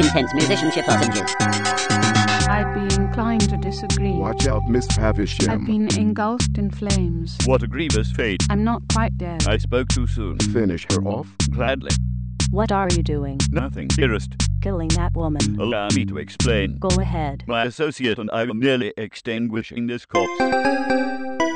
intense musicianship lozenges. I'd be inclined to disagree. Watch out, Miss Havisham. I've been engulfed in flames. What a grievous fate. I'm not quite dead. I spoke too soon. Finish her off. Gladly. What are you doing? Nothing, dearest. Killing that woman. Allow me to explain. Go ahead. My associate and I are merely extinguishing this corpse.